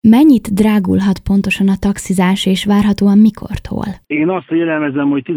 Mennyit drágulhat pontosan a taxizás, és várhatóan mikortól? Én azt jellemezem, hogy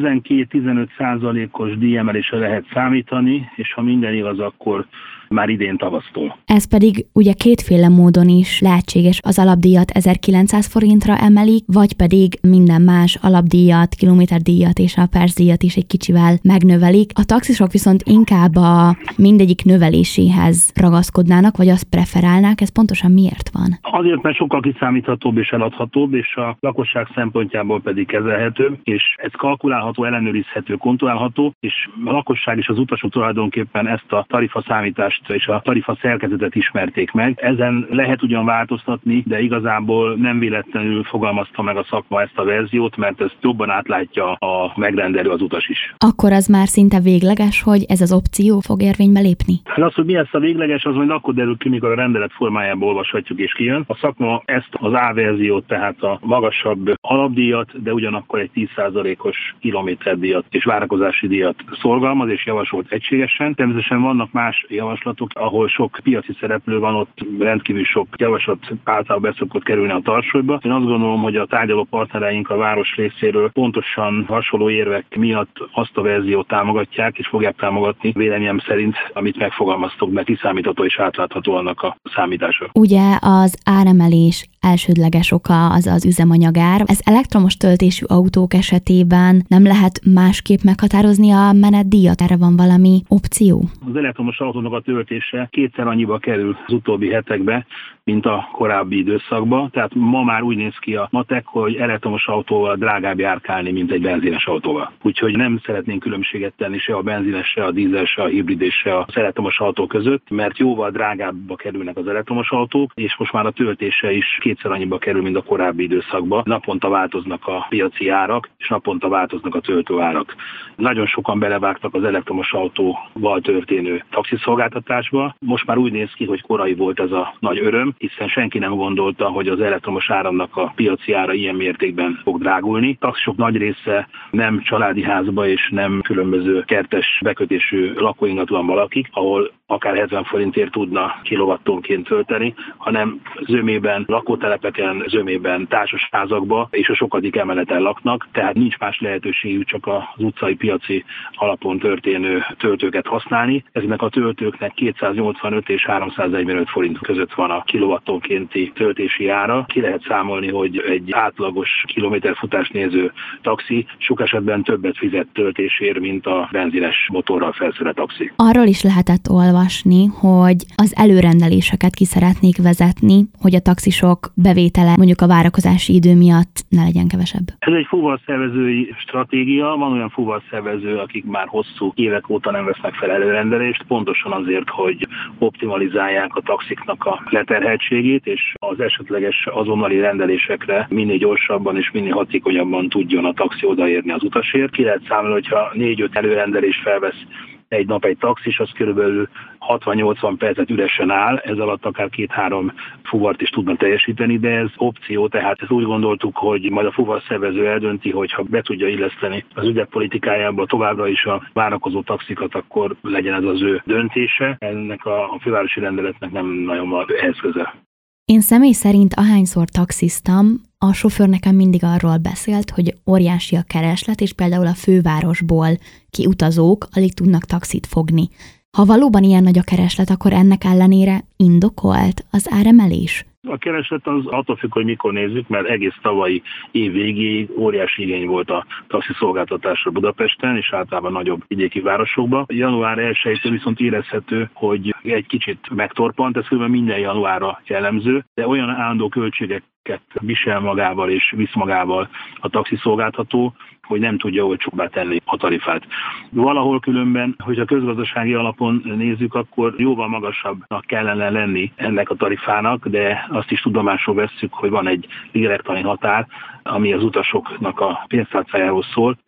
12-15%-os díjemelésre lehet számítani, és ha minden igaz, akkor már idén tavasztól. Ez pedig ugye kétféle módon is lehetséges. Az alapdíjat 1900 forintra emelik, vagy pedig minden más alapdíjat, kilométerdíjat és a percdíjat is egy kicsivel megnövelik. A taxisok viszont inkább a mindegyik növeléséhez ragaszkodnának, vagy azt preferálnák. Ez pontosan miért van? Azért, mert sokkal kiszámíthatóbb és eladhatóbb, és a lakosság szempontjából pedig kezelhetőbb, és ez kalkulálható, ellenőrizhető, kontrollálható, és a lakosság és az utasok tulajdonképpen ezt a tarifaszámítást és a tarifa szerkezetet ismerték meg. Ezen lehet ugyan változtatni, de igazából nem véletlenül fogalmazta meg a szakma ezt a verziót, mert ezt jobban átlátja a megrendelő, az utas is. Akkor az már szinte végleges, hogy ez az opció fog érvénybe lépni? Hát az, hogy mi lesz a végleges, az majd akkor derül ki, mikor a rendelet formájában olvashatjuk és kijön. A szakma ezt az A verziót, tehát a magasabb alapdíjat, de ugyanakkor egy 10%-os kilométerdíjat és várakozási díjat szorgalmaz és javasolt egységesen. Természetesen vannak más javaslatok, ahol sok piaci szereplő van, ott rendkívül sok javaslat által beszokott kerülni a tarsolyba. Én azt gondolom, hogy a tárgyaló partnereink a város részéről pontosan hasonló érvek miatt azt a verziót támogatják, és fogják támogatni véleményem szerint, amit megfogalmaztok, mert kiszámítható és átlátható annak a számítása. Ugye az áremelés elsődleges oka az üzemanyagár. Ez elektromos töltésű autók esetében nem lehet másképp meghatározni a menetdíjat? Erre van valami opció? Az elektromos autónak a töltése kétszer annyiba kerül az utóbbi hetekben, mint a korábbi időszakban. Tehát ma már úgy néz ki a matek, hogy elektromos autóval drágább járkálni, mint egy benzines autóval. Úgyhogy nem szeretnénk különbséget tenni se a benzines, se a dízel, se a hibrid és se az elektromos autó között, mert jóval drágábbba kerülnek az elektromos autók, és most már a töltése is kétszer annyiba kerül, mint a korábbi időszakban. Naponta változnak a piaci árak, és naponta változnak a töltőárak. Nagyon sokan belevágtak az elektromos autóval történő taxiszolgáltatásba. Most már úgy néz ki, hogy korai volt ez a nagy öröm, hiszen senki nem gondolta, hogy az elektromos áramnak a piaci ára ilyen mértékben fog drágulni. Taxisok nagy része nem családi házba és nem különböző kertes bekötésű lakóingatlanban lakik, ahol akár 70 forintért tudna kilowattonként tölteni, hanem zömében, lakótelepeken, zömében, társasházakba és a sokadik emeleten laknak, tehát nincs más lehetőségük csak az utcai piaci alapon történő töltőket használni. Ezeknek a töltőknek 285 és 345 forint között van a kilowattonkénti töltési ára. Ki lehet számolni, hogy egy átlagos kilométerfutást néző taxi sok esetben többet fizet töltésért, mint a benzines motorral felszerelt taxi. Arról is lehetett olvasni, hogy az előrendeléseket ki szeretnék vezetni, hogy a taxisok bevétele mondjuk a várakozási idő miatt ne legyen kevesebb. Ez egy fuvarszervezői stratégia. Van olyan fuvarszervező, akik már hosszú évek óta nem vesznek fel előrendelést, pontosan azért, hogy optimalizálják a taxiknak a leterheltségét, és az esetleges azonnali rendelésekre minél gyorsabban és minél hatékonyabban tudjon a taxi odaérni az utasért. Ki lehet számolni, hogyha 4-5 előrendelést felvesz egy nap egy taxis, az körülbelül 60-80 percet üresen áll, ez alatt akár 2-3 fuvart is tudna teljesíteni, de ez opció, tehát ezt úgy gondoltuk, hogy majd a fuvarszervező eldönti, hogy ha be tudja illeszteni az ügyletpolitikájába továbbra is a várakozó taxikat, akkor legyen ez az ő döntése. Ennek a fővárosi rendeletnek nem nagyon van ehhez köze. Én személy szerint ahányszor taxiztam, a sofőr nekem mindig arról beszélt, hogy óriási a kereslet, és például a fővárosból kiutazók alig tudnak taxit fogni. Ha valóban ilyen nagy a kereslet, akkor ennek ellenére indokolt az áremelés? A kereslet az attól függ, hogy mikor nézzük, mert egész tavalyi év végéig óriási igény volt a taxi szolgáltatásra Budapesten, és általában nagyobb vidéki városokban. Január 1-től viszont érezhető, hogy egy kicsit megtorpant, ez kb. Minden januárra jellemző, de olyan állandó költségeket visel magával és visz magával a taxi szolgáltató, hogy nem tudja olcsóbbá tenni a tarifát. Valahol különben, hogyha közgazdasági alapon nézzük, akkor jóval magasabbnak kellene lenni ennek a tarifának, de azt is tudomásul vesszük, hogy van egy lélektani határ, ami az utasoknak a pénztárcájáról szól. Nekünk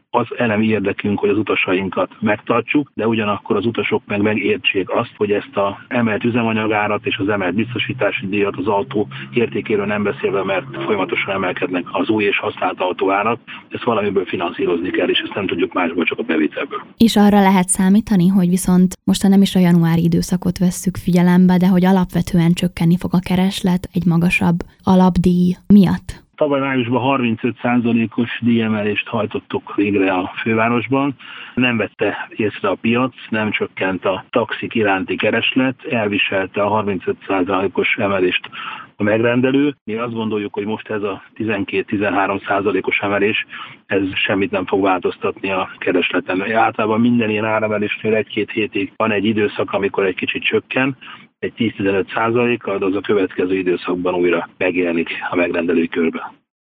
Az elemi érdekünk, hogy az utasainkat megtartsuk, de ugyanakkor az utasok megértsék azt, hogy ezt az emelt üzemanyagárat és az emelt biztosítási díjat az autó értékéről nem beszélve, mert folyamatosan emelkednek az új és használt autóárak, ezt valamiből finanszírozni kell, és ezt nem tudjuk másból, csak a bevételből. És arra lehet számítani, hogy viszont most nem is a januári időszakot vesszük figyelembe, de hogy alapvetően csökkenni fog a kereslet egy magasabb alapdíj miatt? Tavaly májusban 35%-os díjemelést hajtottuk végre a fővárosban. Nem vette észre a piac, nem csökkent a taxik iránti kereslet, elviselte a 35%-os emelést a megrendelő. Mi azt gondoljuk, hogy most ez a 12-13%-os emelés, ez semmit nem fog változtatni a keresleten. Általában minden ilyen áremelésnél 1-2 hétig van egy időszak, amikor egy kicsit csökken, egy 10-15%-kal, de az a következő időszakban újra megjelenik a megrendelői körben.